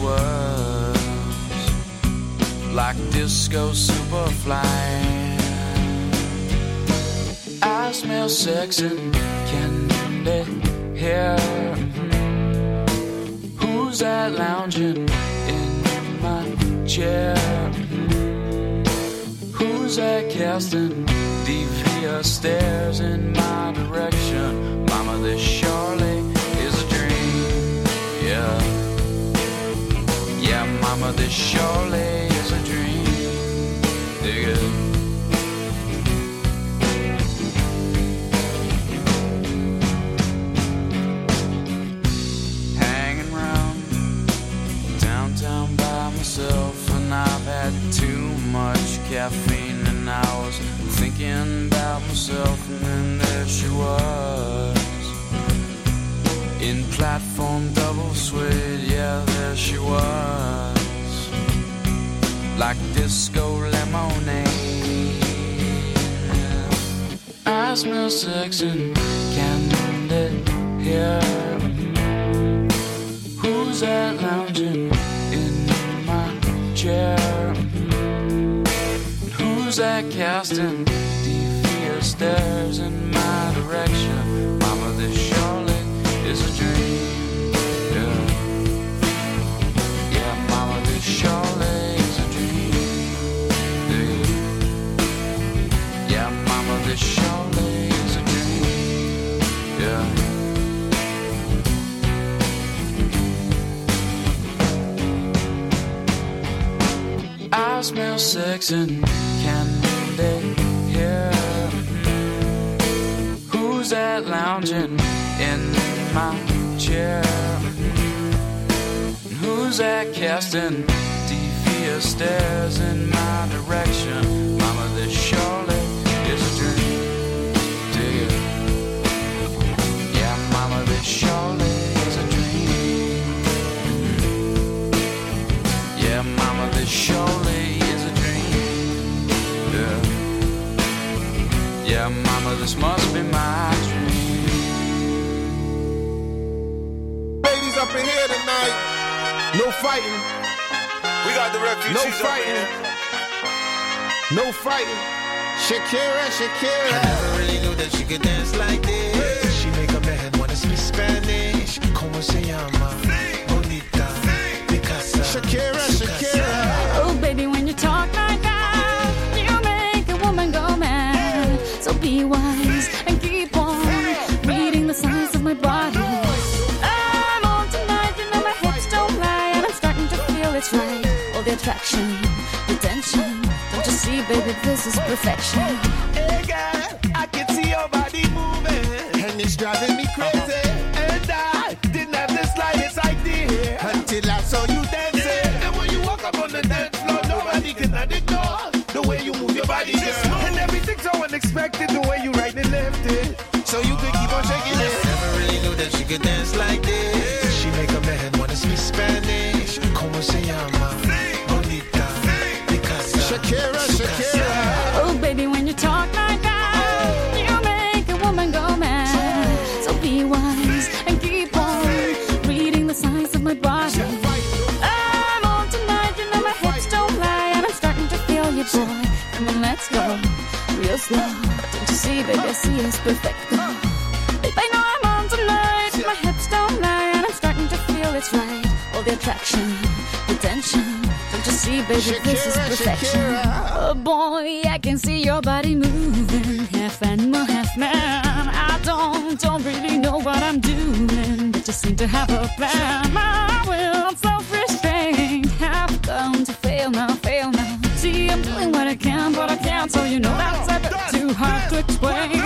was like disco superfly. I smell sex and candy here. Who's that lounging in my chair? Who's that casting devious stares in my direction? Mama, this surely is a dream. Yeah, yeah, mama, this surely is a dream. Dig it. Hanging around downtown by myself, and I've had too much caffeine, and I was thinking about myself, and then there she was in platform double suede. Yeah, there she was, like disco lemonade. I smell sex and candy here. Who's that lounging in my chair? Who's that casting devious stares in my direction? Mama, this surely is a dream. Yeah, yeah, mama, this surely is a dream. Yeah, mama, this surely is a dream. Yeah. I smell sex and candy here. Who's that lounging in my chair? Who's that casting devious stares in my direction? Mama, this surely is a dream. Dig it. Yeah, mama, this surely is a dream. Yeah, mama, this surely is a dream. Yeah, yeah, mama, this must be my dream. Ladies up in here tonight, no fighting. We got the refugees. No fighting. No fighting. Shakira, Shakira. I never really knew that she could dance like this. She make a man wanna speak Spanish. Como se llama? Bonita. Picasa. Shakira, Shakira. Oh, baby, when you talk like that, you make a woman go mad. So be wise and keep on reading the signs of my body. I'm on tonight, you know my hips don't lie, and I'm starting to feel it's right. All the attraction, the tension. Don't you see, baby, this is perfection. Hey girl, I can see your body moving, And it's driving me crazy. and I didn't have the slightest idea Until I saw you dancing. And when you walk up on the dance floor, nobody can ignore the way you move your body, girl. And everything's so unexpected, the way you right and left it. So you could keep on shaking it. Never really knew that she could dance like this. She make a man wanna speak Spanish. Como se llama? Bonita. Picasa. Shakira, Shakira. Oh, baby, when you talk like that, you make a woman go mad. So be wise and keep on reading the signs of my body. I'm on tonight, you know my hips don't lie, and I'm starting to feel you, boy. Come on, let's go real slow. Don't you see, baby, I see it's perfect. Babe, I know I'm on tonight, my hips don't lie, and I'm starting to feel it's right. All the attraction, the tension. Don't you see, baby, this is perfection. Oh boy, I can see your body moving, half animal, half man. I don't really know what I'm doing, but just seem to have a plan. My will, I'm self-restrained, have come to fail now. See, I'm doing what I can, but I can't, so you know that's a bit too hard to explain.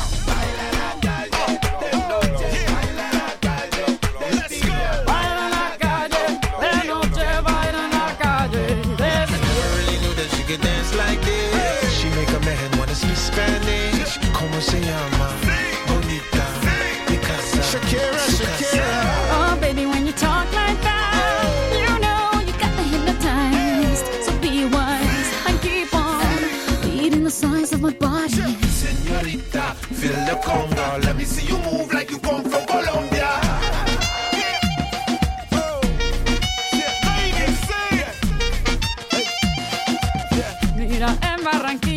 Like this, she make a man wanna speak Spanish. Como se llama? Bonita. Picasa. Shakira, Shakira. Oh, baby, when you talk like that, you know you got me hypnotized. So be wise and keep on reading the signs of my body. Señorita, feel the conga. Let me see you move like you come from Colombia.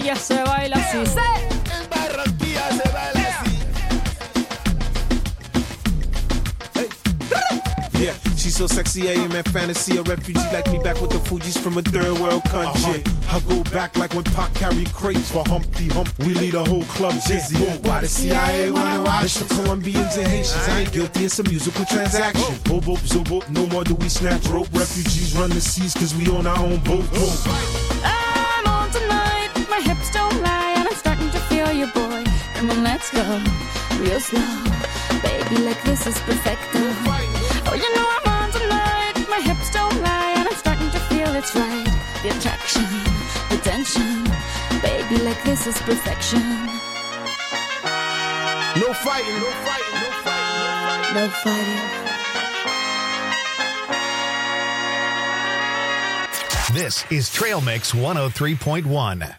Barranquilla se baila así. En Barranquilla se baila así. Yeah, she's so sexy, I am in fantasy. A refugee like me back with the Fugees from a third world country. I go back like when Pac carried crates for Humpty Hump. We lead a whole club dizzy. Why the CIA wanna watch the Colombians and Haitians? I ain't guilty, it's a musical transaction. Bobo, zobo, no more do we snatch rope. Refugees run the seas cause we own our own boat. I'm on tonight, my hips don't lie, and I'm starting to feel you, boy. Come on, let's go, real slow. Baby, like this is perfecto. Oh, you know I'm on tonight, my hips don't lie, and I'm starting to feel it's right. The attraction, the tension. Baby, like this is perfection. No fighting, no fighting, no fighting, No fighting. This is Trail Mix 103.1.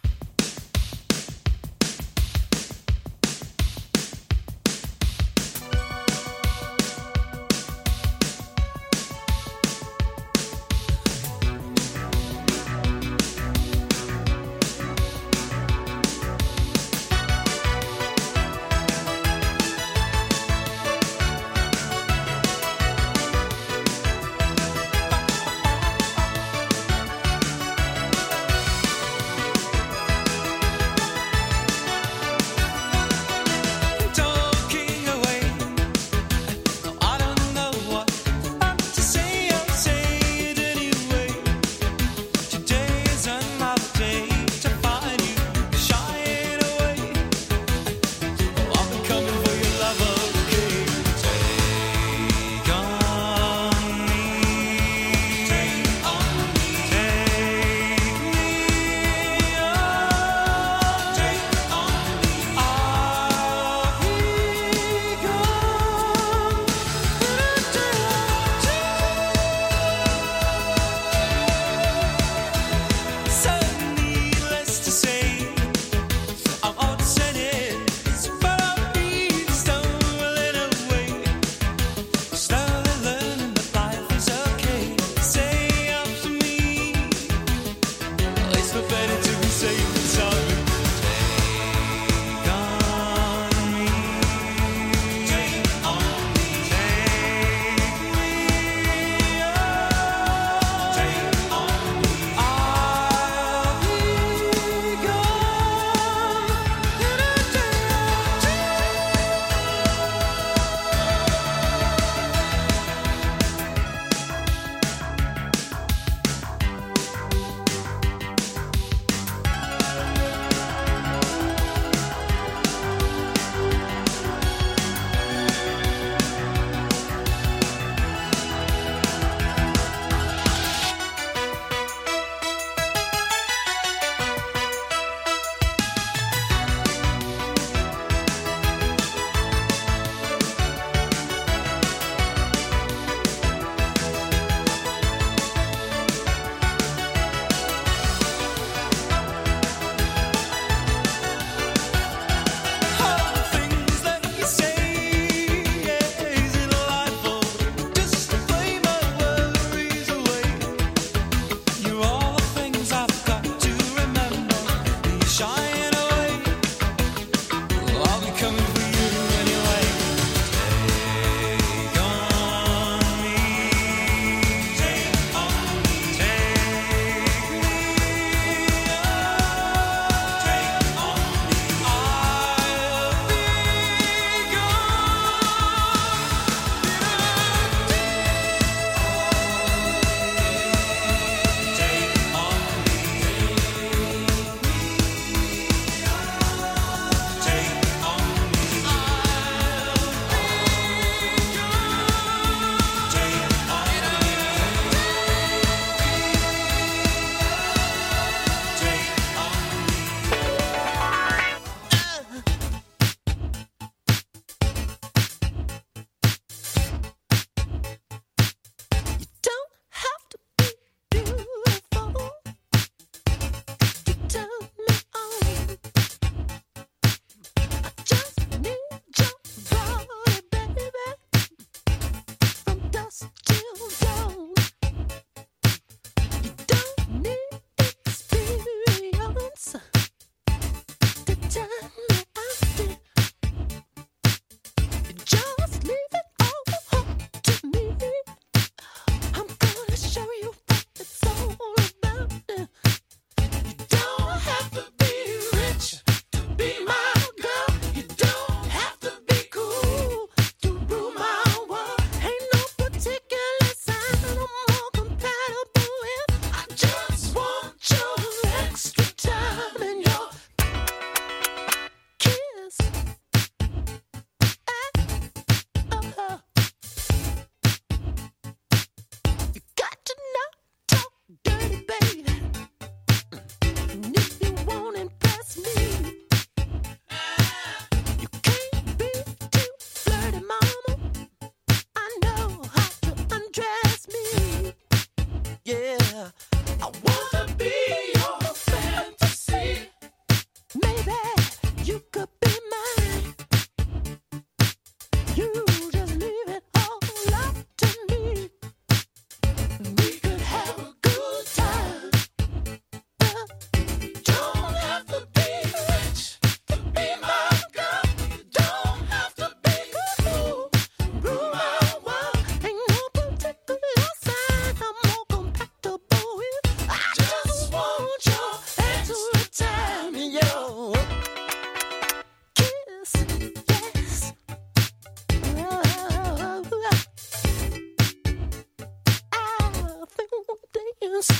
Yeah, I wanna be your fantasy. Maybe you could be mine. You just leave it all up to me. We could have a good time. Don't have to be rich to be my girl. You don't have to be cool. Rule my world. Ain't no particular sign I'm more compatible with. I just want your hand to time, yo. Kiss, yes. I think we'll dance.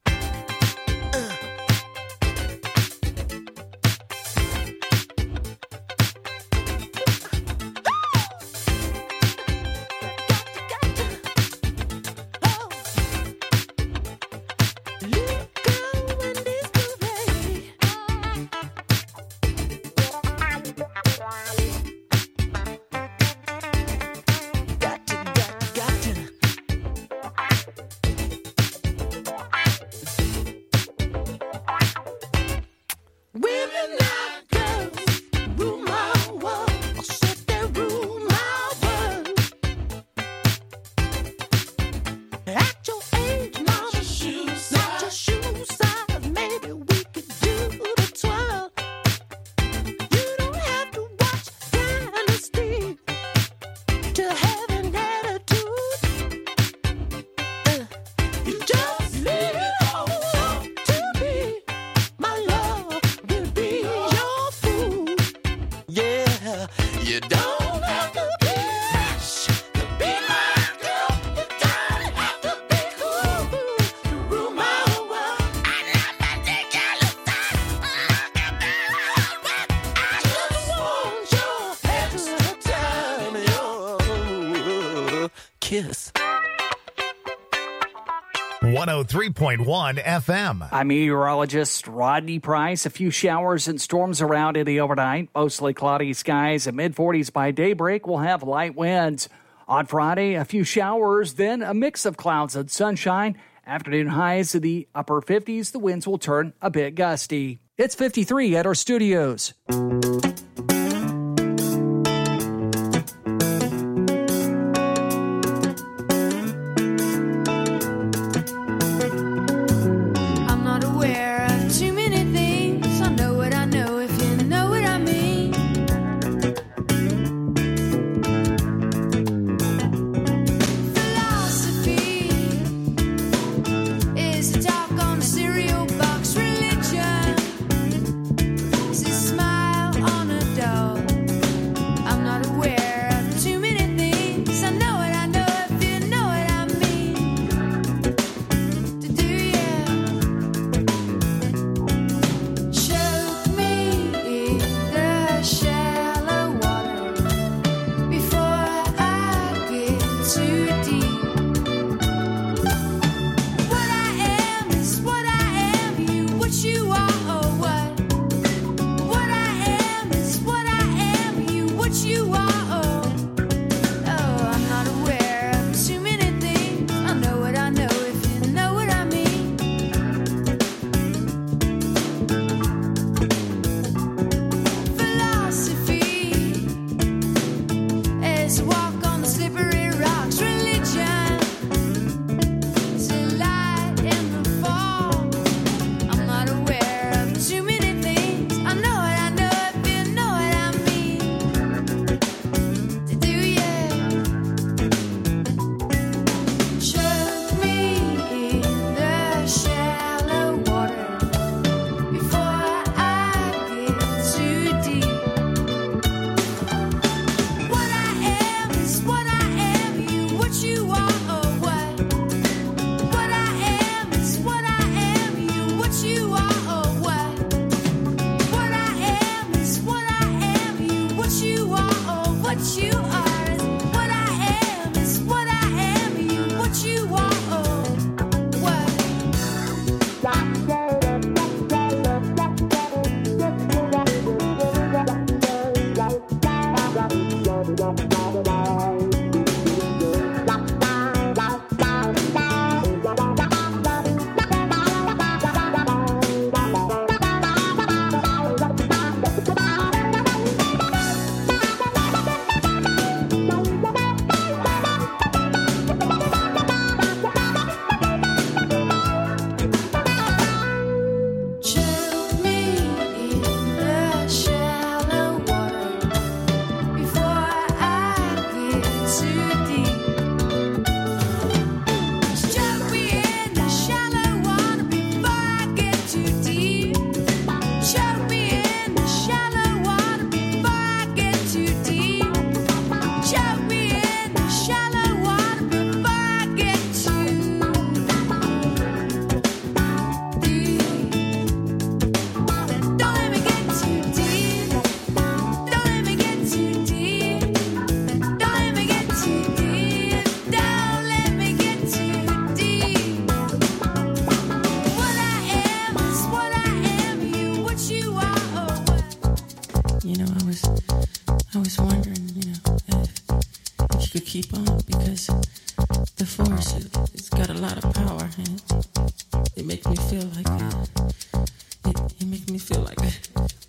Women like girls rule my world. I said they rule my world. At your age, mama, not your shoe size. Maybe we could do the twirl. You don't have to watch Dynasty to have an attitude. You just leave it all up to me. My love will be your food. Yeah, you don't have to be rich to be my girl. You don't have to be cool to rule my world. I love my ridiculous time. I just want your head to the time, yo. Kiss. 103.1 FM. I'm meteorologist Rodney Price. A few showers and storms around in the overnight. Mostly cloudy skies and mid-40s by daybreak. We'll have light winds. On Friday, a few showers, then a mix of clouds and sunshine. Afternoon highs in the upper 50s. The winds will turn a bit gusty. It's 53 at our studios. I'm not aware of too many things. I know what I know, if you know what I mean. Philosophy is a talk on a cereal box. Religion is a smile on a lot of power. And it makes me feel like that. It makes me feel like that.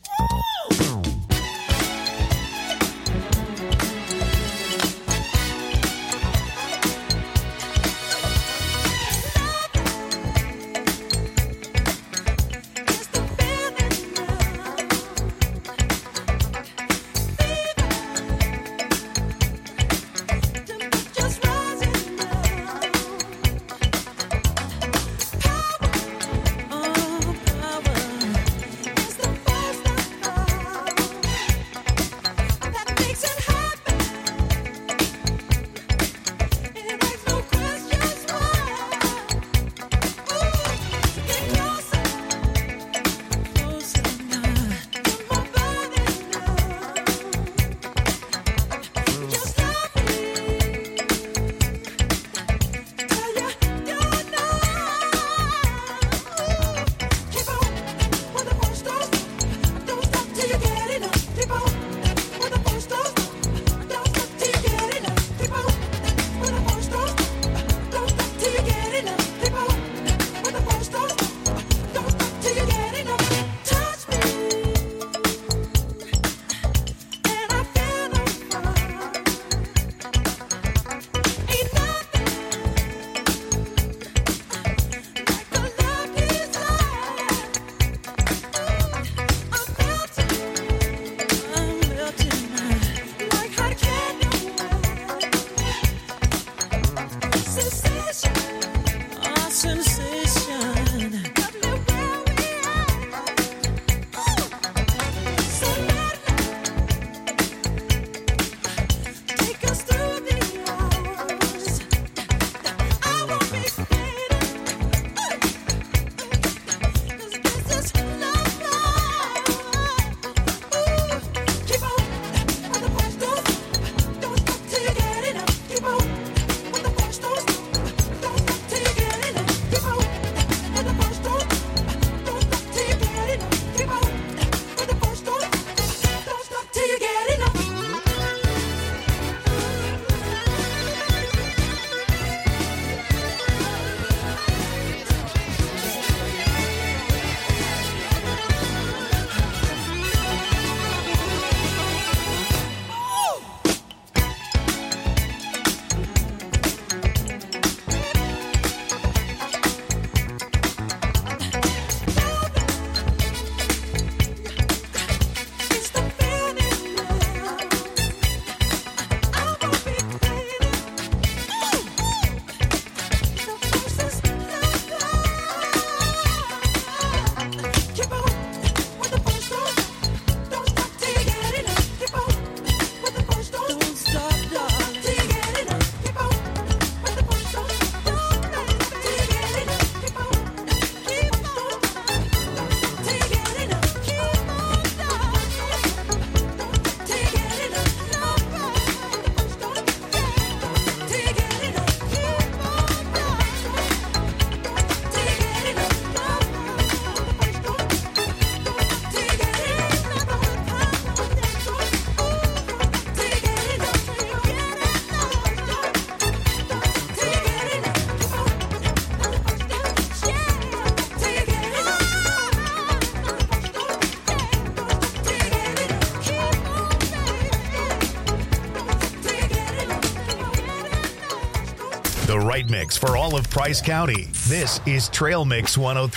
The right mix for all of Price County. This is Trail Mix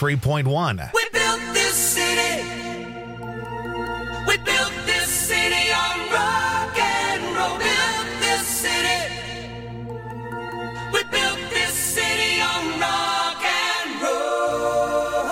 103.1. We built this city. We built this city on rock and roll. Built this city. We built this city on rock and roll.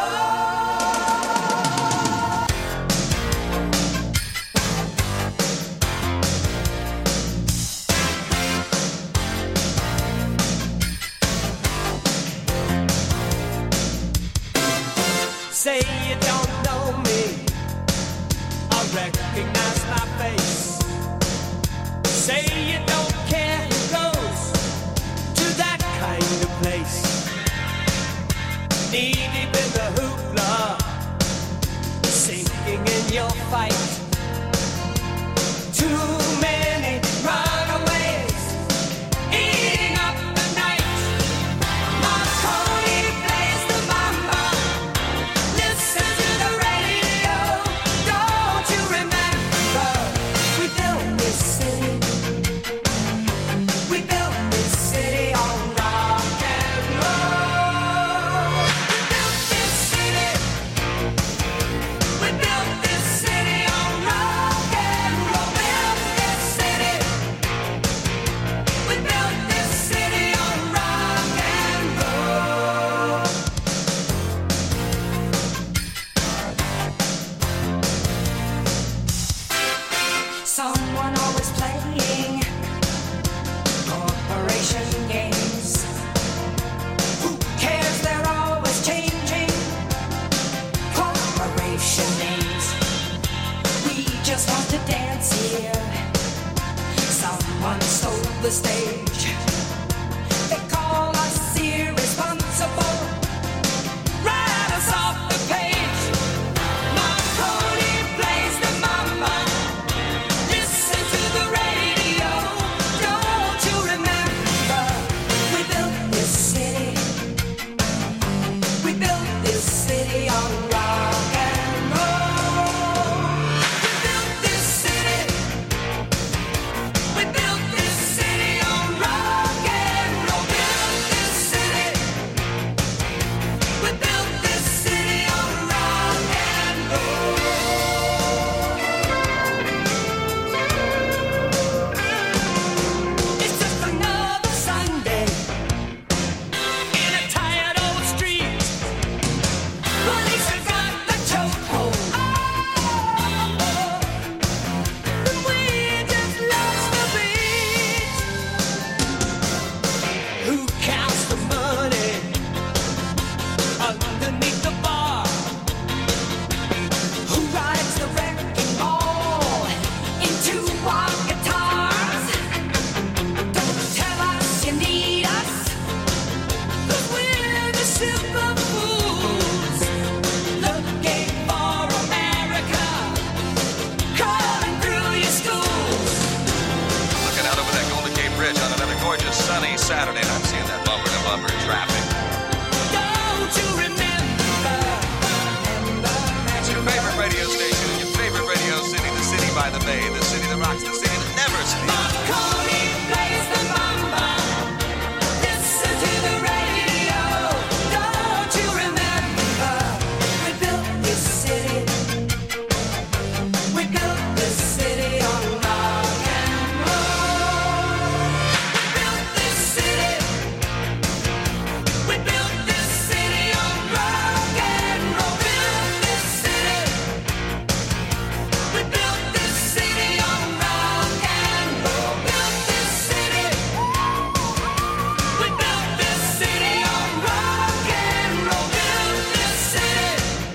Say you don't know me, I recognize my face. Say you don't care who goes to that kind of place. Knee deep in the hoopla, sinking in your fight. Too many runaways, eating up the night. My the stage. They call us irresponsible, write us off the page. Marconi plays the mama, listen to the radio. Don't you remember, we built this city. We built this city on rock and roll. We built this city. We built this city on rock and roll. Built this city. We built this city on rock and roll. It's just another Sunday in a tired old street. Police have got the chokehold. And we just lost the beat. Who counts the money underneath the bar? Who rides the wrecking ball into our guitars? Don't tell us you need us, 'cause we're the super fools looking for America, crawling through your schools. Looking out over that Golden Gate Bridge on another gorgeous sunny Saturday, and I'm seeing that bumper to bumper traffic. Don't you remember? It's your favorite radio station in your favorite radio city, the city by the bay, the city that rocks, the city that never sleeps. Marconi plays the mama. Listen to the radio. Don't you remember? We built this city. We built this city on rock and roll. We built this city. We built this city on rock and roll. Built this city. We built this city on rock and roll. Built this city. We built this city on rock and roll. Built this city.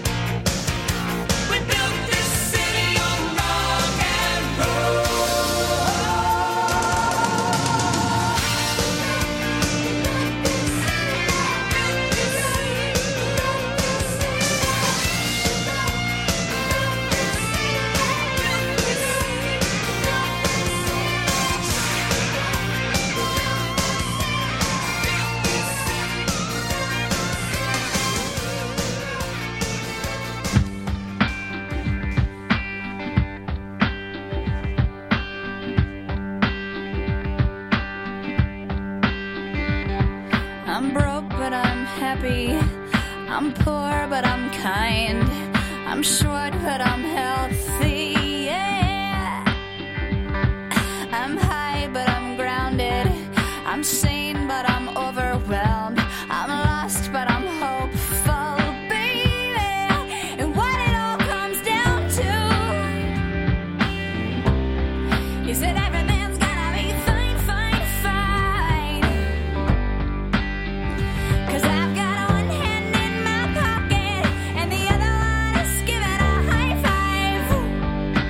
We built this city on rock and roll. I'm broke, but I'm happy. I'm poor, but I'm kind. I'm short, but I'm healthy. Yeah. I'm high, but I'm grounded. I'm sane, but I'm overwhelmed. I'm lost, but I'm hopeful, baby. And what it all comes down to is that everything's gonna be fine, fine, fine. 'Cause I've got one hand in my pocket and the other one is giving a high five.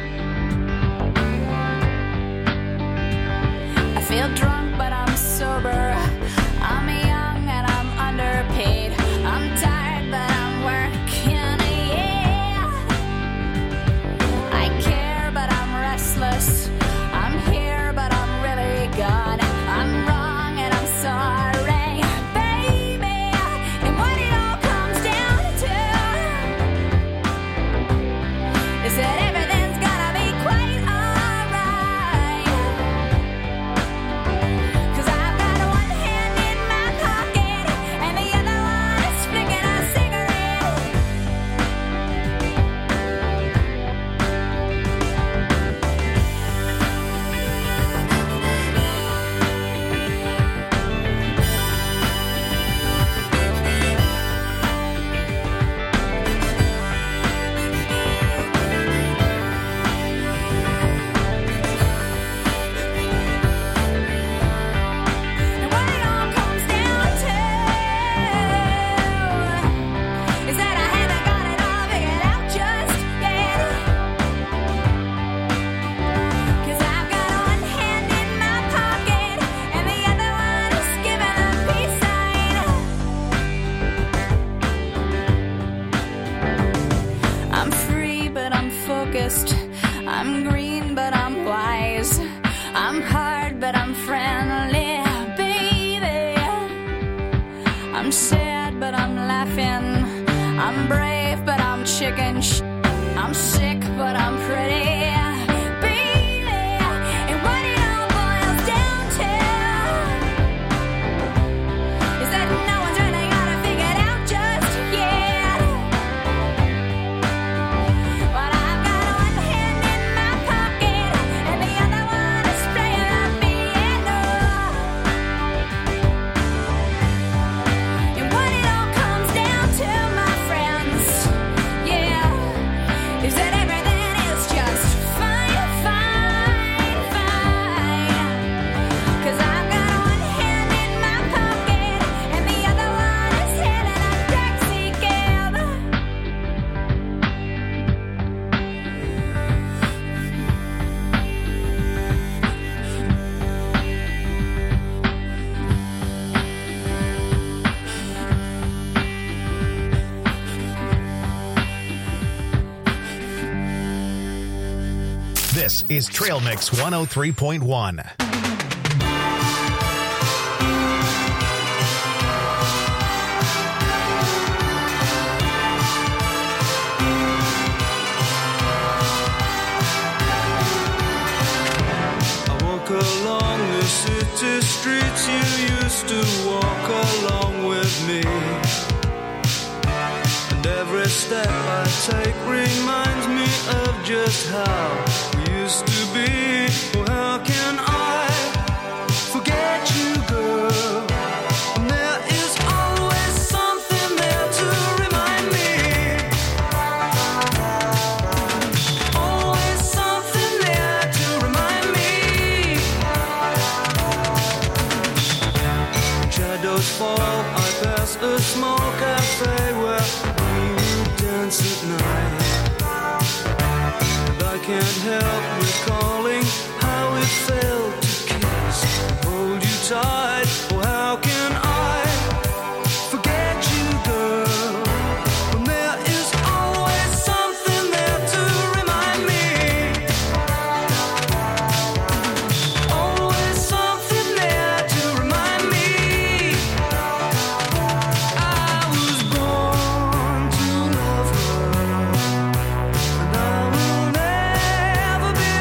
laughing. I'm brave, but I'm chicken. I'm sick, but I'm pretty. Baby, and what it all boils down to is that no one's really got it figured out just yet. But I've got one hand in my pocket and the other one is playing the piano. And what it all comes down to, my friends, yeah, is that everything is just fine, fine, fine. 'Cause I've got one hand in my pocket and the other one is hailing a taxi cab. This is Trail Mix 103.1. I walk along the city streets you used to walk along with me. And every step I take reminds me of just how we used to be. Oh, how can I forget you, girl? And there is always something there to remind me. Always something there to remind me. Shadows fall, I pass a small cafe where we would dance at night. And I can't help recalling how it felt to kiss and hold you tight. Oh, how can I forget you, girl? When there is always something there to remind me. Always something there to remind me. I was born to love her, and I will never be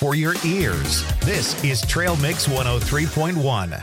for your ears. This is Trail Mix 103.1.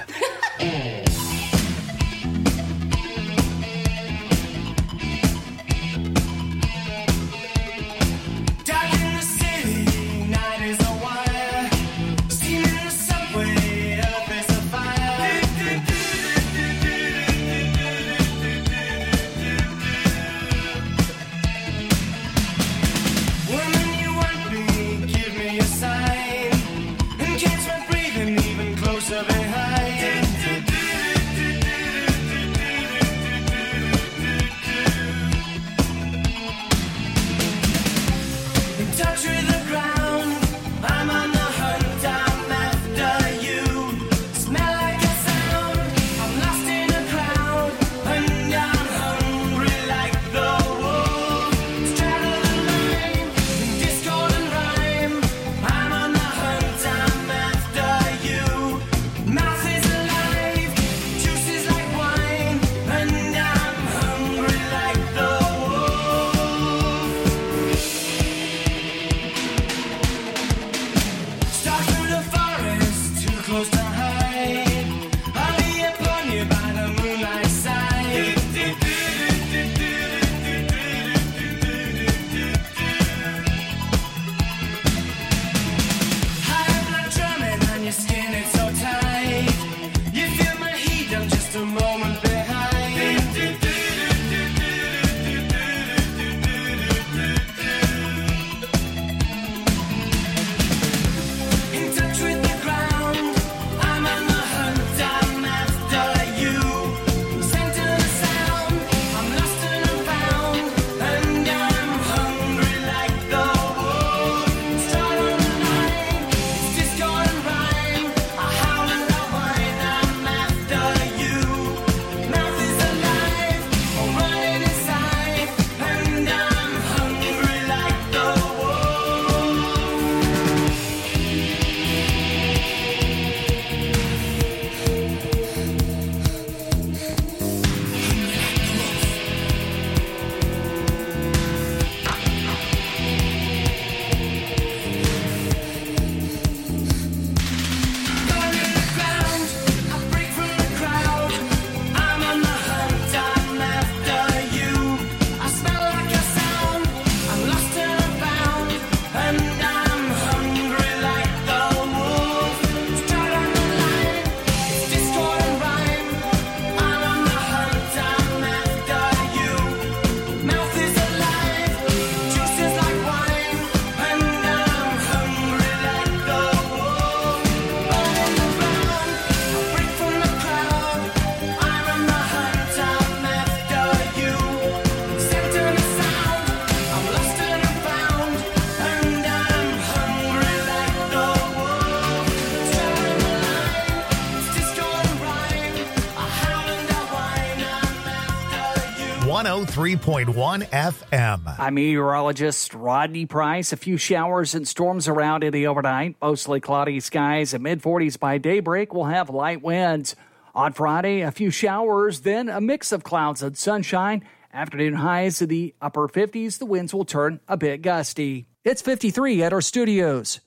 .1 FM. I'm meteorologist Rodney Price. A few showers and storms around in the overnight. Mostly cloudy skies and mid-40s by daybreak. We'll have light winds. On Friday, a few showers, then a mix of clouds and sunshine. Afternoon highs in the upper 50s. The winds will turn a bit gusty. It's 53 at our studios.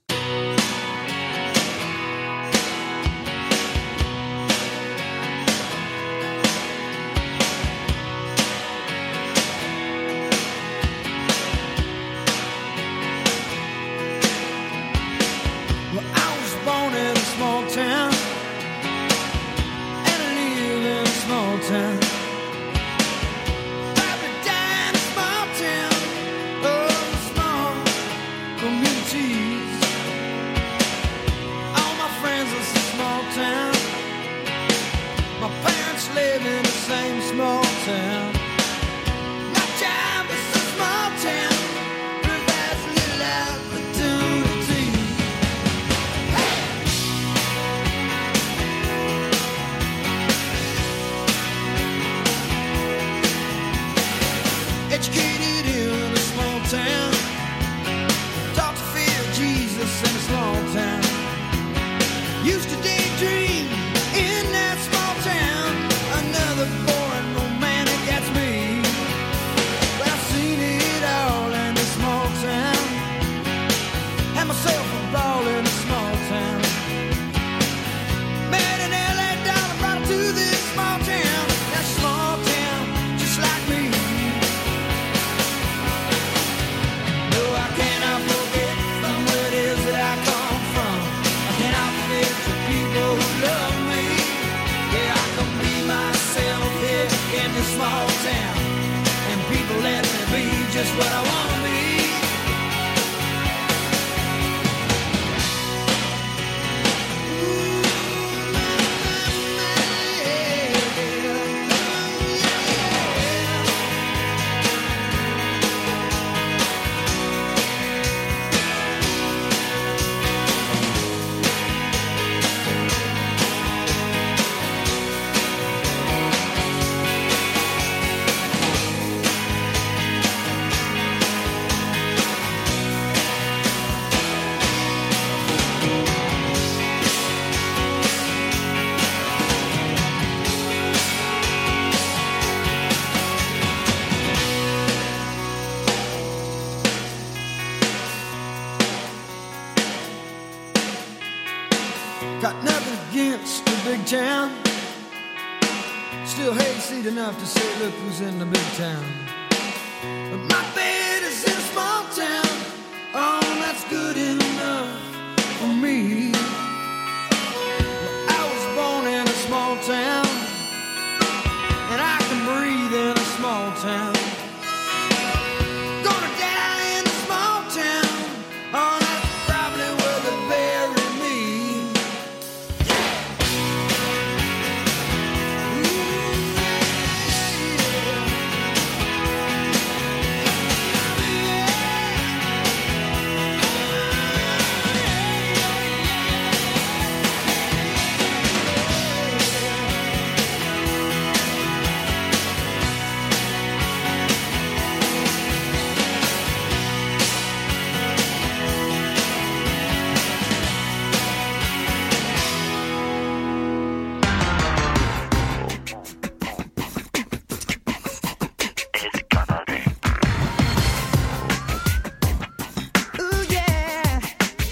Communities what I wanna be. Got nothing against the big town. Still hayseed enough to say, look who's in the big town. But my bed is in a small town. Oh, that's good enough for me. I was born in a small town, and I can breathe in a small town. Gonna die in a small town. Oh, that's probably where they bury me. Ooh, yeah.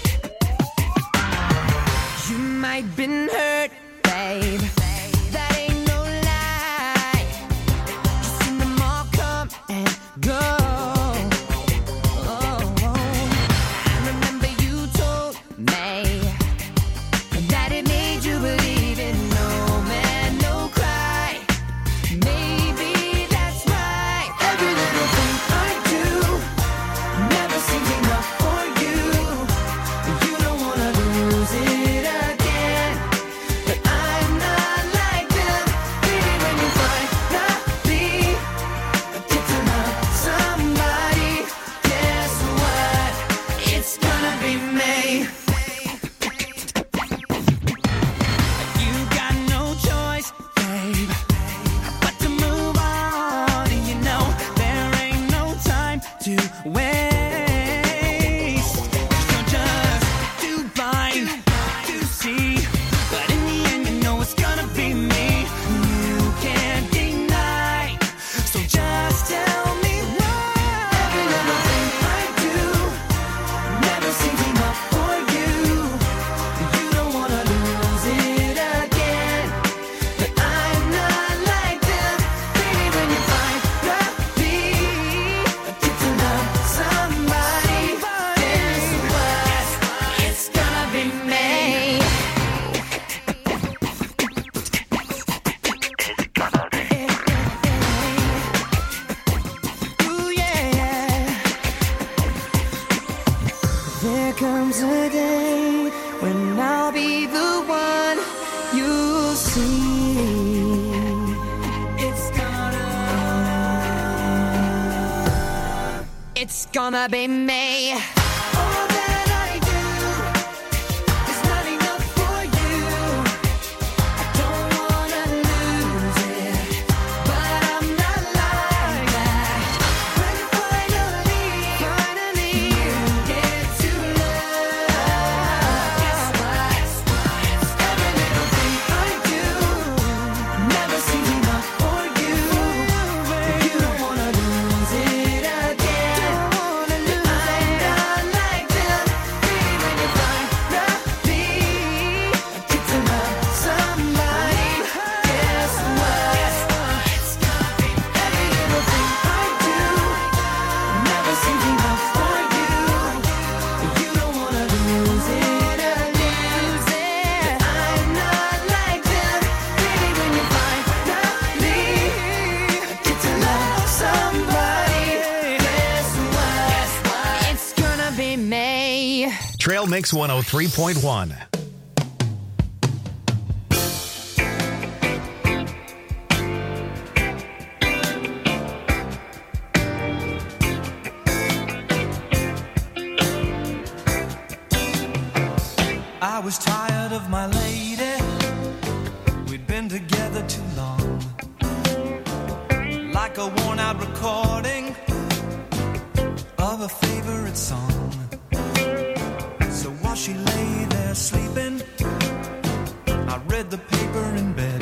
You might been hurt, babe. That ain't no lie. You seen them all come and go. I remember you told me that it made you believe in no man, no cry. Maybe that's right. Every little thing I do never seems enough for you. You don't wanna lose it again. But I'm not like them. Baby, when you finally get to love somebody, guess what? It's gonna be me. You got no choice, babe, but to move on. And you know there ain't no time to waste. So just too blind to see. But in the end, you know it's gonna be me. You can't deny. So just tell me why. Every little thing I do never seems enough for you. You don't wanna lose it again. But I'm not like them. Baby, when you finally get to love somebody, guess what? It's gonna be me. Ooh, yeah. There comes a day when I'll be the one you see. It's gonna be me. All that I do is not enough for you. I don't wanna lose it, but I'm not like that. When finally you get to love, guess what? Every little thing I do never seems enough for you. You don't wanna lose it again. I'm not Trail Mix 103.1. I was tired of my lady. We'd been together too long. Like a worn out recording of a favorite song. So while she lay there sleeping, I read the paper in bed.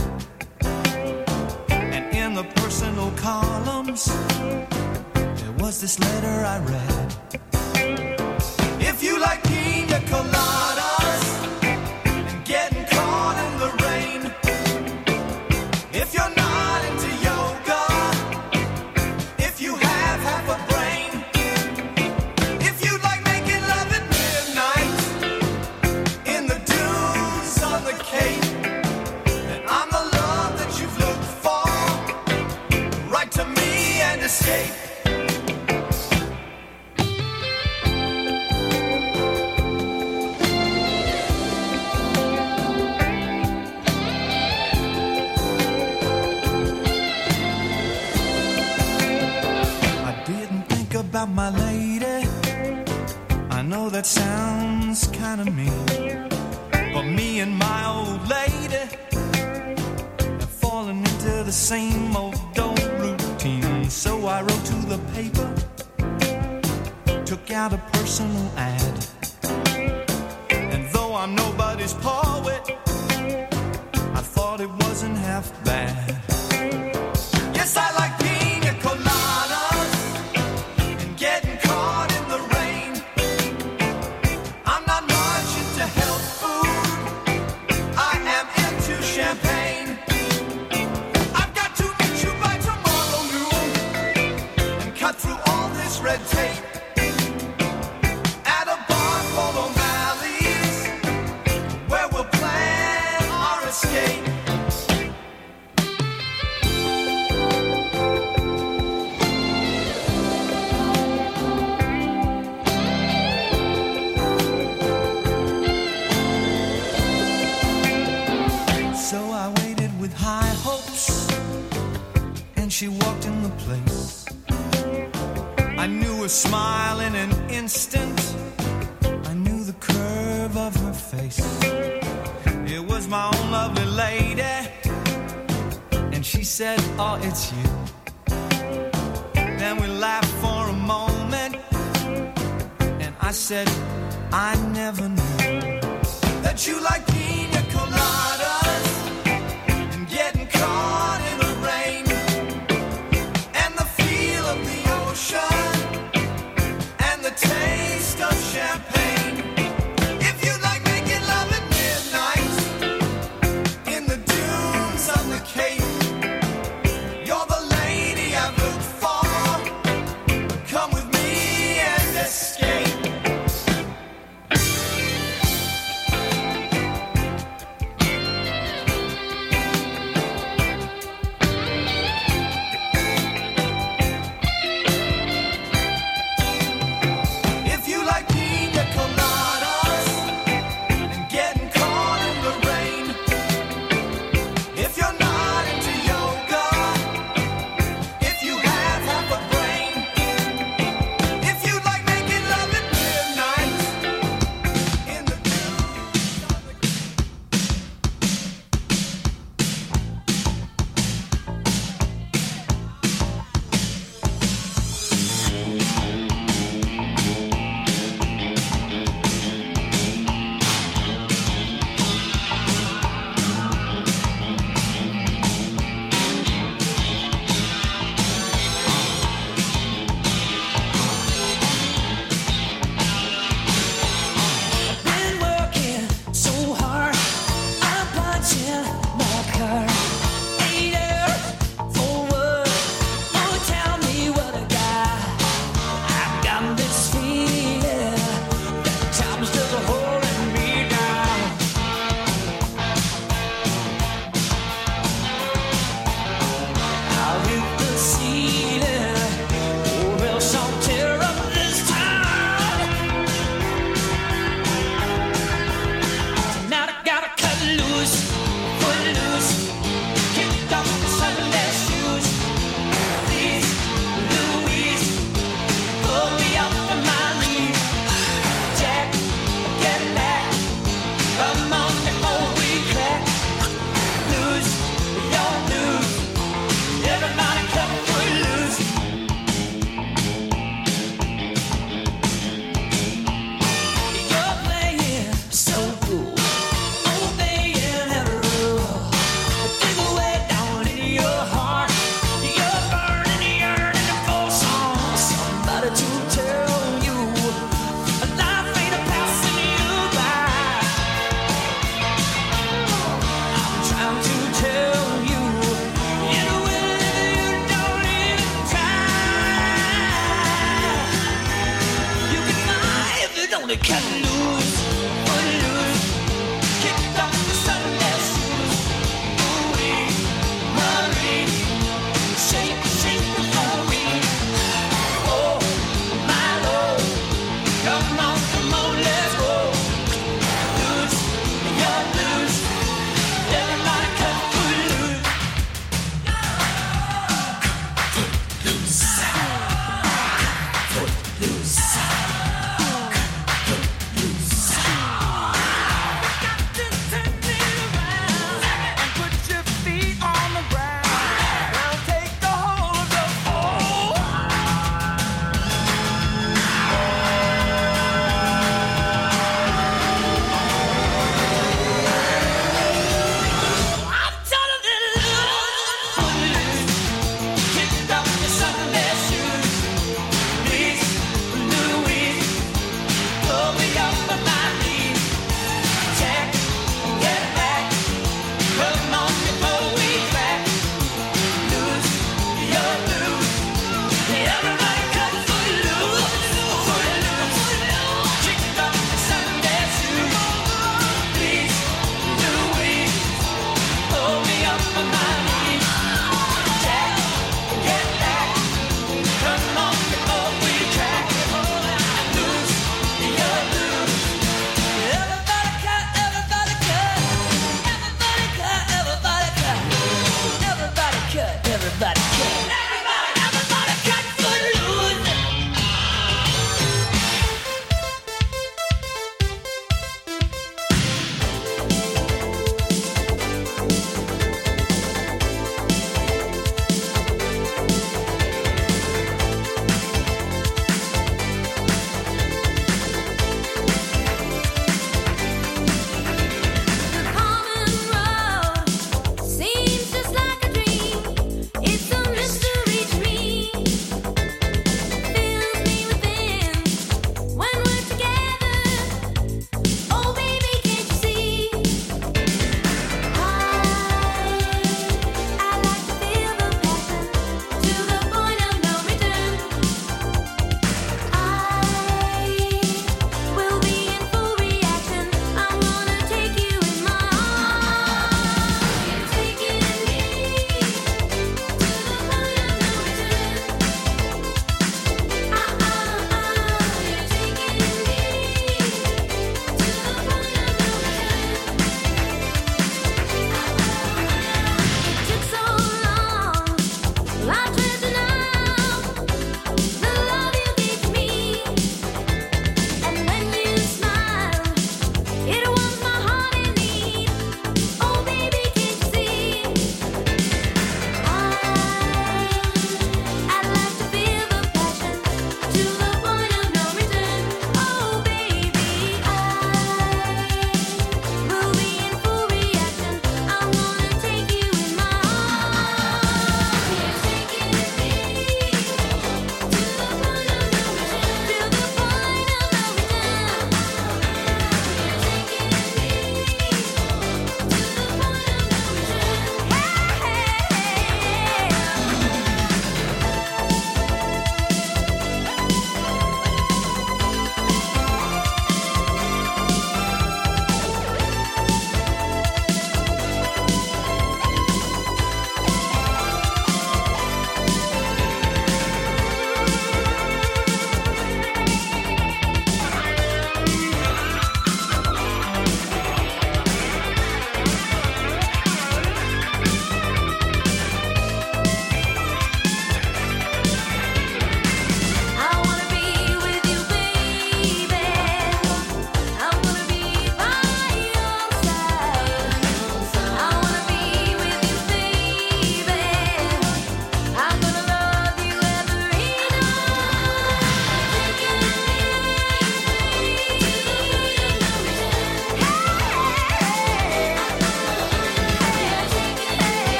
And in the personal columns, there was this letter I read. If you like pina coladas and getting caught in the rain, if you're not into yoga, if you have half a brain, if you like making love at midnight in the dunes on the Cape, then I'm the love that you've looked for. Write to me and escape. About my lady, I know that sounds kind of mean, but me and my old lady have fallen into the same old routine. So I wrote to the paper, took out a personal ad, and though I'm nobody's poet, I thought it wasn't half bad. Yes, I like pina coladas. Champagne. I've got to meet you by tomorrow noon and cut through all this red tape at a bar called O'Malley's, where we'll plan our escape. High hopes, and she walked in the place. I knew her smile in an instant. I knew the curve of her face. It was my own lovely lady, and she said, "Oh, it's you." Then we laughed for a moment, and I said, "I never knew that you like pina coladas. Caught in the rain and the feel of the ocean and the taste of champagne. If you like making love at midnight in the dunes on the Cape, you're the lady I've looked for. Come with me and escape.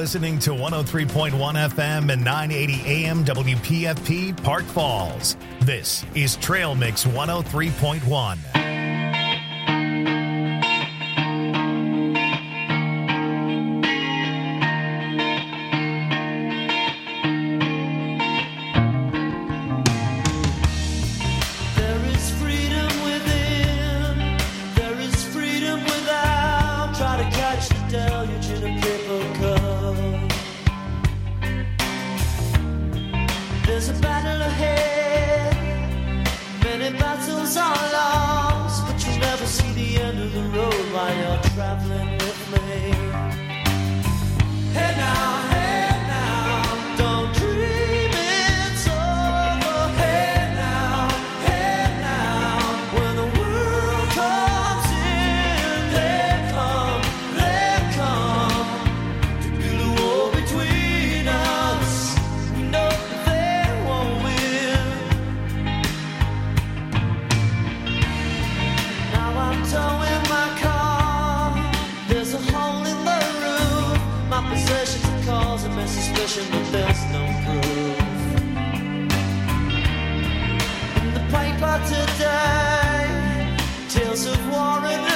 listening to 103.1 FM and 980 AM WPFP Park Falls. This is Trail Mix 103.1. There's a battle ahead, many battles are lost, but you'll never see the end of the road while you're traveling with me. Hey now, don't dream it's over. Hey now, when the world comes in, they come to build a wall between us. We know they won't win. Now I'm towing my car. There's a hole in the roof. My possessions are causing me suspicion, but there's no proof. In the paper today, tales of war and